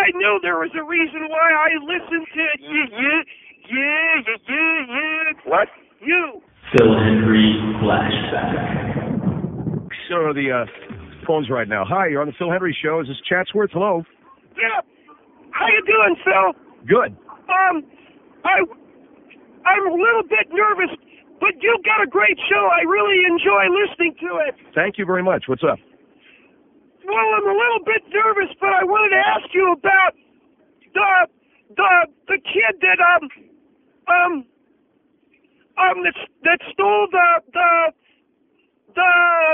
I knew there was a reason why I listened to What? you. Phil Hendrie Flashback. So the phone's right now. Hi, you're on the Phil Hendrie Show. Is this Chatsworth? Hello. Yeah. How you doing, Phil? Good. I'm a little bit nervous, but you got a great show. I really enjoy listening to it. Thank you very much. What's up? Well, I'm a little bit nervous, but I wanted to ask you about the kid that stole the.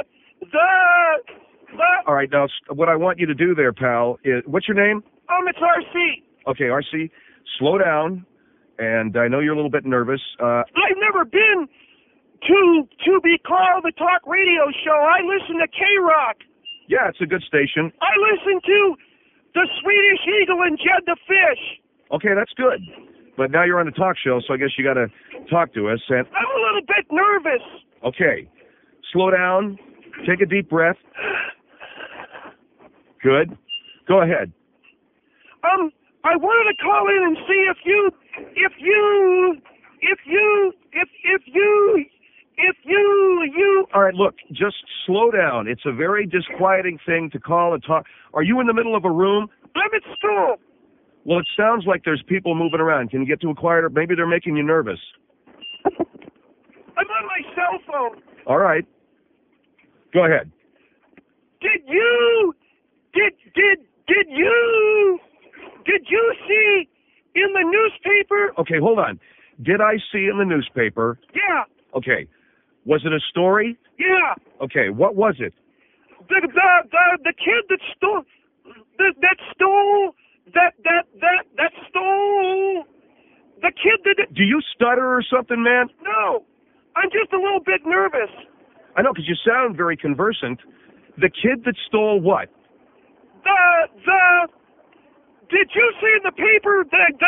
All right, now what I want you to do there, pal, is what's your name? It's RC. Okay, RC, slow down. And I know you're a little bit nervous. I've never been to be called the talk radio show. I listen to K-Rock. Yeah, it's a good station. I listen to the Swedish Eagle and Jed the Fish. Okay, that's good. But now you're on the talk show, so I guess you got to talk to us. And I'm a little bit nervous. okay, slow down. Take a deep breath. Good. Go ahead. I wanted to call in and see if you. All right, look, just slow down. It's a very disquieting thing to call and talk. Are you in the middle of a room? I'm at school. Well, it sounds like there's people moving around. Can you get to a quieter? Maybe they're making you nervous. I'm on my cell phone. All right. Go ahead. Did you see in the newspaper? Okay, hold on. Did I see in the newspaper? Yeah. Okay. Was it a story? Yeah. Okay, what was it? The kid that stole the kid that. Do you stutter or something, man? No, I'm just a little bit nervous. I know, because you sound very conversant. The kid that stole what? Did you see in the paper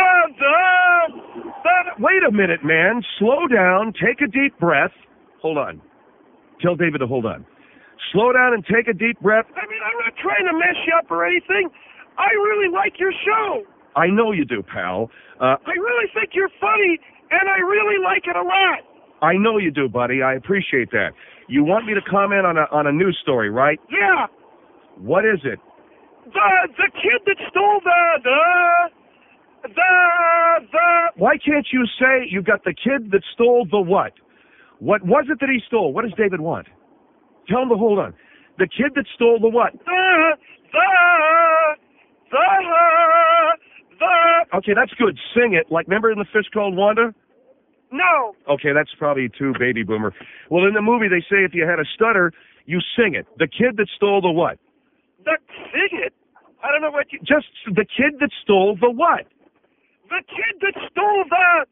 Wait a minute, man. Slow down. Take a deep breath. Hold on. Tell David to hold on. Slow down and take a deep breath. I mean, I'm not trying to mess you up or anything. I really like your show. I know you do, pal. I really think you're funny, and I really like it a lot. I know you do, buddy. I appreciate that. You want me to comment on a news story, right? Yeah. What is it? The kid that stole the. Why can't you say you got the kid that stole the what? What was it that he stole? What does David want? Tell him to hold on. The kid that stole the what? Okay, that's good. Sing it. Like, remember in The Fish Called Wanda? No. Okay, that's probably too baby boomer. Well, in the movie, they say if you had a stutter, you sing it. The kid that stole the what? Sing it? I don't know what you... Just the kid that stole the what? The kid that stole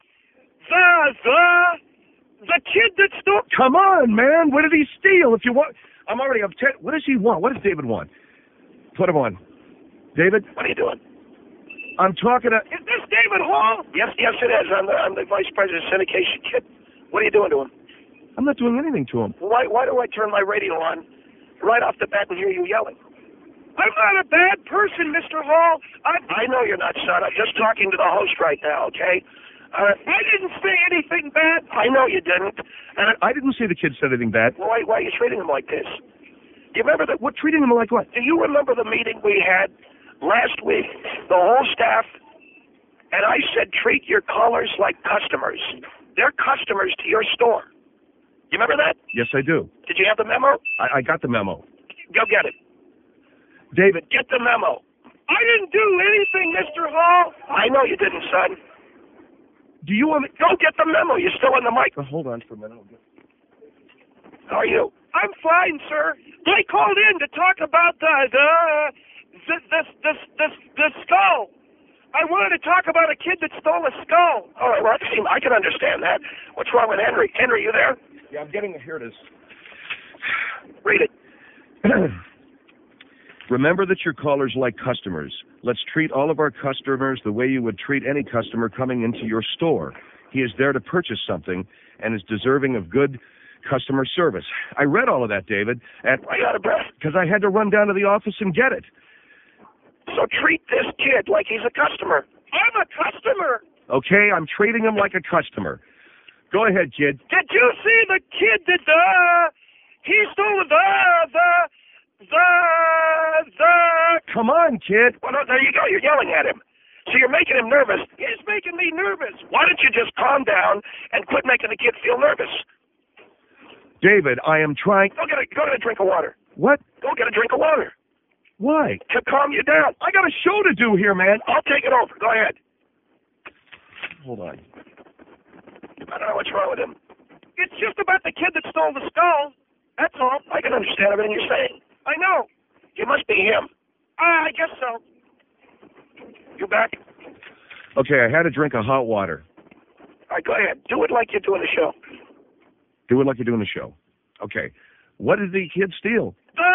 the kid that stole... Come on, man. What did he steal? If you want... I'm already upset. What does he want? What does David want? Put him on. David? What are you doing? I'm talking to... Is this David Hall? Yes, it is. I'm the vice president of syndication, kid. What are you doing to him? I'm not doing anything to him. Why do I turn my radio on right off the bat and hear you yelling? I'm not a bad person, Mr. Hall. I know you're not, son. I'm just talking to the host right now, okay? I didn't say anything bad. I know you didn't. And I didn't say the kid said anything bad. Why are you treating him like this? Do you remember What, treating him like what? Do you remember the meeting we had last week, the whole staff? And I said, treat your callers like customers. They're customers to your store. You remember that? Yes, I do. Did you have the memo? I got the memo. Go get it. David. Get the memo. I didn't do anything, Mr. Hall. I know you didn't, son. Do you want me... Go get the memo. You're still on the mic. Hold on for a minute. How are you? I'm fine, sir. I called in to talk about the skull. I wanted to talk about a kid that stole a skull. All right, well, I can understand that. What's wrong with Henry? Henry, you there? Yeah, I'm getting it. Here it is. Read it. Remember that your callers like customers. Let's treat all of our customers the way you would treat any customer coming into your store. He is there to purchase something and is deserving of good customer service. I read all of that, David. Why you out of breath? Because I had to run down to the office and get it. So treat this kid like he's a customer. I'm a customer. Okay, I'm treating him like a customer. Go ahead, kid. Did you see the kid that he stole the Come on, kid. Well, no, there you go. You're yelling at him. So you're making him nervous. He's making me nervous. Why don't you just calm down and quit making the kid feel nervous? David, I am trying. Go get a drink of water. What? Go get a drink of water Why? to calm you down. I got a show to do here, man. I'll take it over. Go ahead. Hold on. I don't know what's wrong with him. It's just about the kid that stole the skull. That's all. I can understand everything you're saying. I know. It must be him. I guess so. You back? Okay, I had a drink of hot water. All right, go ahead. Do it like you're doing the show. Do it like you're doing the show. Okay. What did the kid steal?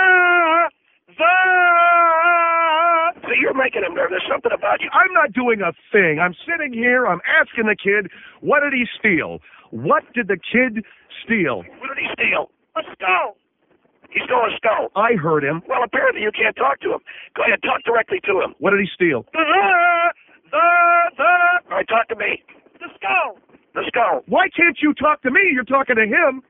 See, you're making him nervous. There's something about you. I'm not doing a thing. I'm sitting here. I'm asking the kid, what did he steal? What did the kid steal? What did he steal? A skull. He stole a skull. I heard him. Well, apparently you can't talk to him. Go ahead, talk directly to him. What did he steal? All right, talk to me. The skull. The skull. Why can't you talk to me? You're talking to him.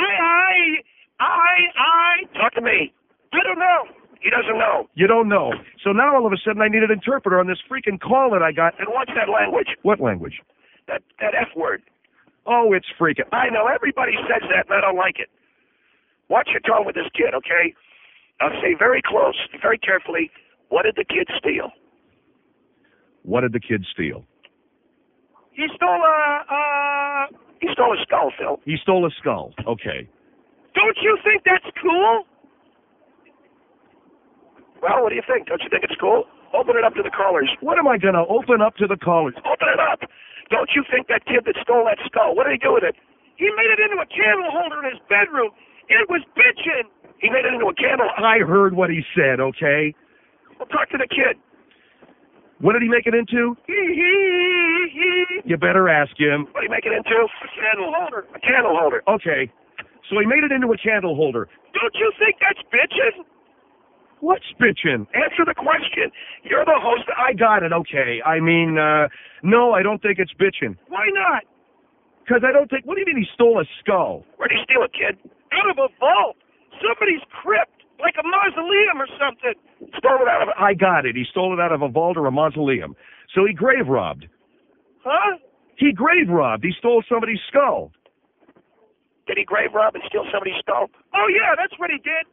Talk to me. I don't know. He doesn't know. You don't know. So now all of a sudden I need an interpreter on this freaking call that I got. And what's that language? What language? That F word. Oh, it's freaking. I know. Everybody says that, and I don't like it. Watch your tone with this kid, okay? Now say very close, very carefully, what did the kid steal? What did the kid steal? He stole He stole a skull, Phil. He stole a skull. Okay. Don't you think that's cool? Well, what do you think? Don't you think it's cool? Open it up to the callers. What am I going to open up to the callers? Open it up. Don't you think that kid that stole that skull, what did he do with it? He made it into a candle holder in his bedroom. It was bitchin'. He made it into a candle. I heard what he said, okay? Well, talk to the kid. What did he make it into? You better ask him. What did he make it into? A candle holder. A candle holder. Okay. So he made it into a candle holder. Don't you think that's bitchin'? What's bitchin'? Answer the question. You're the host. I got it, okay. I mean, no, I don't think it's bitchin'. Why not? Because I don't think... What do you mean he stole a skull? Where'd he steal it, kid? Out of a vault. Somebody's crypt. Like a mausoleum or something. Stole it out of a... I got it. He stole it out of a vault or a mausoleum. So he grave robbed. Huh? He grave robbed. He stole somebody's skull. Did he grave rob and steal somebody's skull? Oh, yeah, that's what he did.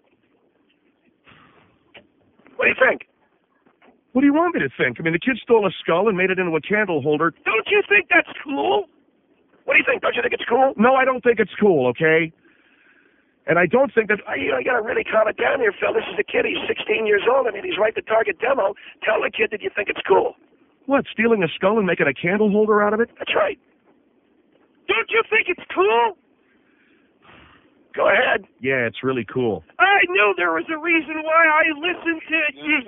What do you think? What do you want me to think? I mean, the kid stole a skull and made it into a candle holder. Don't you think that's cool? What do you think? Don't you think it's cool? No, I don't think it's cool, okay? And I don't think that... You got to really calm it down here, Phil. This is a kid. He's 16 years old. I mean, he's right to target demo. Tell the kid that you think it's cool. What, stealing a skull and making a candle holder out of it? That's right. Don't you think it's cool? Go ahead. Yeah, it's really cool. I knew there was a reason why I listened to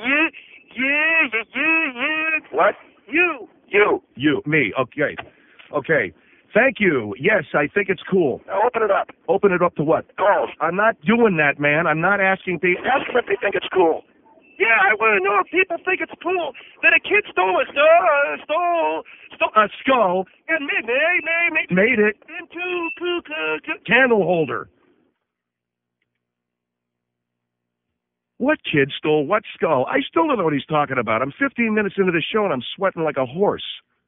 you. What? You. You, me, okay. Okay. Thank you. Yes, I think it's cool. Now open it up. Open it up to what? Calls. I'm not doing that, man. I'm not asking people... Ask them if they think it's cool. Yeah, I want to know if people think it's cool that a kid stole a skull and made it into candle holder. What kid stole what skull? I still don't know what he's talking about. I'm 15 minutes into the show and I'm sweating like a horse.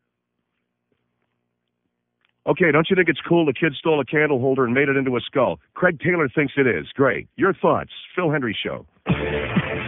Okay, don't you think it's cool the kid stole a candle holder and made it into a skull? Craig Taylor thinks it is. Great. Your thoughts. Phil Hendrie Show.